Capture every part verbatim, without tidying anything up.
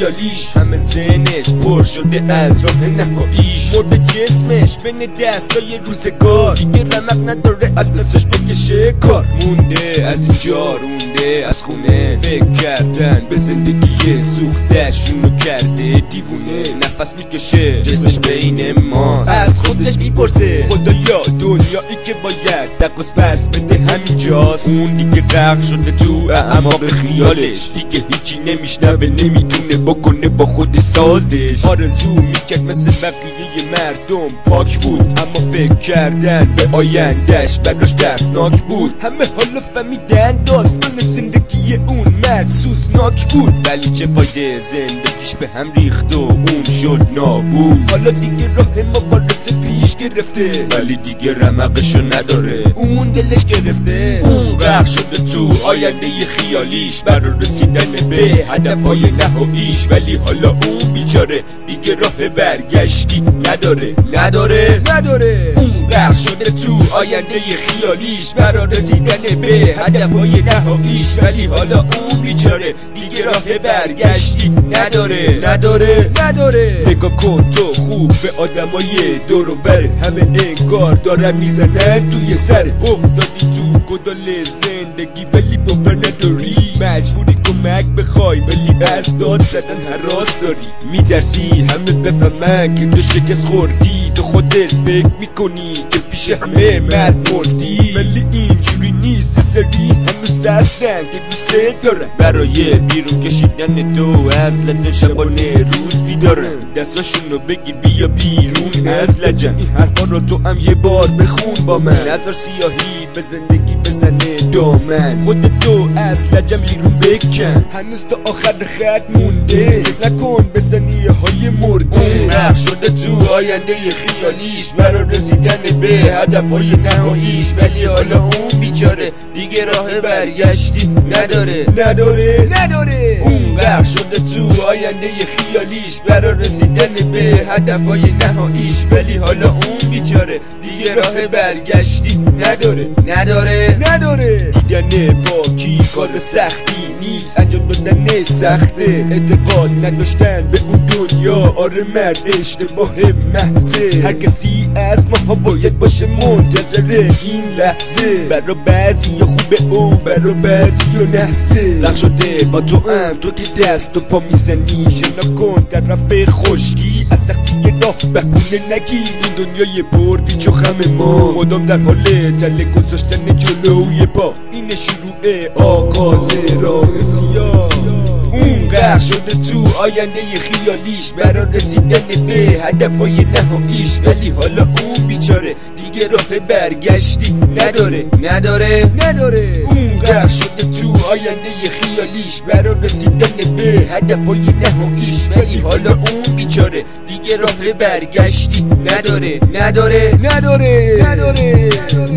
خیالیش، همه ذهنش پر شده از راه نهاییش. مرده جسمش بین دستای روزگار، دیگه رمق نداره از دستش بکشه کار. مونده از اینجا رونده از خونه، فکر کردن به زندگی سوختش اونو کرده دیوونه. نفس میکشه جسمش بین ماست، از خودش میپرسه خدایا دنیایی که باید دقص پس بده همینجاست. اون دیگه غرق شده تو اعماق خیالش، دیگه هیچی نمیشنوه نمیتونه بکنه با خود سازش. آرزو میکرد مثل بقیه مردم پاک بود، اما فکر کردن به آیندهش براش ترسناک بود. همه حالا فهمیدن داستان زندگی اون مرد سوزناک بود، ولی چه فایده زندگیش به هم ریخت و اون شد نابود. حالا دیگه راه مبارزه پیش گرفته، ولی دیگه رمقشو نداره، اون دلش گرفته. اون غرق شده تو آینده خیالیش برای رسیدن به هدفهای نهاییش، ولی حالا اون بیچاره دیگه راه برگشتی نداره نداره نداره. اون غرق شده تو آینده خیالیش برای رسیدن به هدفهای نهاییش، ولی حالا اون بیچاره دیگه راه برگشتی نداره نداره نداره. نگاه کن تو خوب به آدمای دور و بر، همه انگار دارن میزنن توی سر. افتادی تو گدال زندگی ولی باور نداری، مجبوری کمک بخوای ولی از داد زدن هراس داری. میترسی همه بفهمن که تو شکست خوردی، تو خودت فکر میکنی که پیش همه مرد مردی، ولی اینجوری نیست. سری هنوز هستن که دوست دارن برای بیرون کشیدن تو از لجن، شبانه روز بیدارن دستاشونو بگی بیا بیرون از لجن. این حرفا رو تو هم یه بار بخون با من، نظر سیاهی به زندگی بزنه دامن. خود تو از لجن بیرون بکن، هنوز تا آخر خط مونده، فکر نکن به ثانیه های مرده. اون غرق شده تو آینده خیالیش برای رسیدن به هدفهای نهاییش، ولی حالا اون بیچاره دیگه راه برگشتی نداره نداره نداره. اون غرق شده تو آینده خیالیش برای رسیدن به هدفهای نهاییش، ولی حالا اون بیچاره دیگه راه برگشتی نداره نداره نداره. دیدن پاکی کار سختی نیست، انجام دادن سخته. اعتقاد نداشتن به اون دنیا آره مرد اشتباه محضه. هر کسی از ماها باید باشه منتظر این لحظه، برا بعضی یا خوبه او برا بعضی یا نحسه. لغ شده با تو هم تو که دست و پا میزنی، شنا کن طرف خشکی از سختی راه بهونه نگی. این دنیای پر پیچ و خم ما مدام در حال تله گذاشتن جلوی پا، این شروع آغاز راه سیاه. اون غرق شده تو آینده خیالیش برای رسیدن به هدفهای نهاییش، ولی حالا اون بیچاره دیگه راه برگشتی نداره نداره نداره. اون غرق شده تو آینده خیالیش برای رسیدن به هدفهای نهاییش، ولی حالا اون بیچاره دیگه راه برگشتی نداره نداره نداره نداره.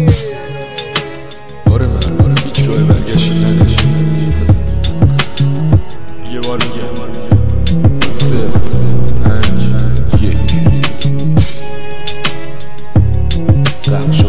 آره من هیچ راه برگشتی نداشت. یه بار میگم صفر پنج یک غرق شد